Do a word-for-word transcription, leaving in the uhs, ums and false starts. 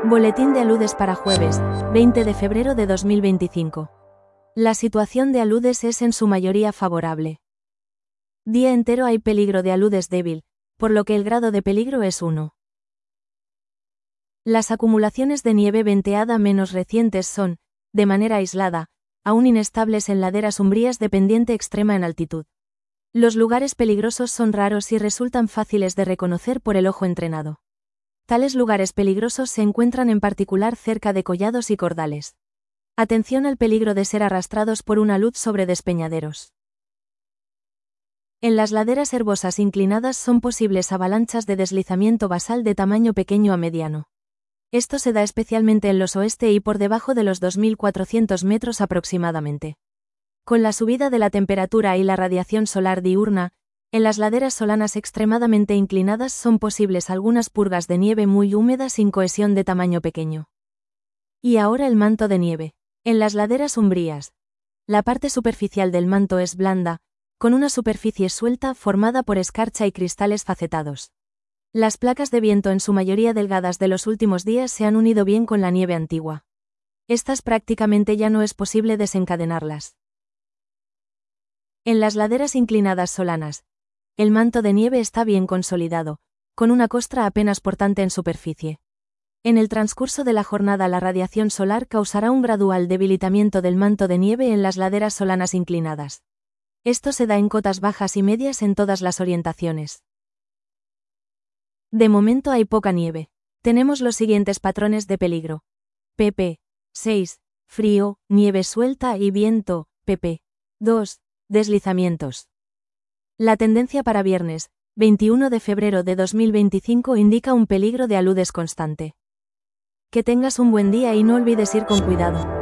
Boletín de aludes para jueves, veinte de febrero de dos mil veinticinco. La situación de aludes es en su mayoría favorable. Día entero hay peligro de aludes débil, por lo que el grado de peligro es uno. Las acumulaciones de nieve venteada menos recientes son, de manera aislada, aún inestables en laderas umbrías de pendiente extrema en altitud. Los lugares peligrosos son raros y resultan fáciles de reconocer por el ojo entrenado. Tales lugares peligrosos se encuentran en particular cerca de collados y cordales. Atención al peligro de ser arrastrados por una luz sobre despeñaderos. En las laderas herbosas inclinadas son posibles avalanchas de deslizamiento basal de tamaño pequeño a mediano. Esto se da especialmente en los oeste y por debajo de los dos mil cuatrocientos metros aproximadamente. Con la subida de la temperatura y la radiación solar diurna, en las laderas solanas extremadamente inclinadas son posibles algunas purgas de nieve muy húmeda sin cohesión de tamaño pequeño. Y ahora el manto de nieve. En las laderas umbrías, la parte superficial del manto es blanda, con una superficie suelta formada por escarcha y cristales facetados. Las placas de viento en su mayoría delgadas de los últimos días se han unido bien con la nieve antigua. Estas prácticamente ya no es posible desencadenarlas. En las laderas inclinadas solanas, el manto de nieve está bien consolidado, con una costra apenas portante en superficie. En el transcurso de la jornada la radiación solar causará un gradual debilitamiento del manto de nieve en las laderas solanas inclinadas. Esto se da en cotas bajas y medias en todas las orientaciones. De momento hay poca nieve. Tenemos los siguientes patrones de peligro. pp seis. Frío, nieve suelta y viento. pp dos. Deslizamientos. La tendencia para viernes, veintiuno de febrero de dos mil veinticinco indica un peligro de aludes constante. Que tengas un buen día y no olvides ir con cuidado.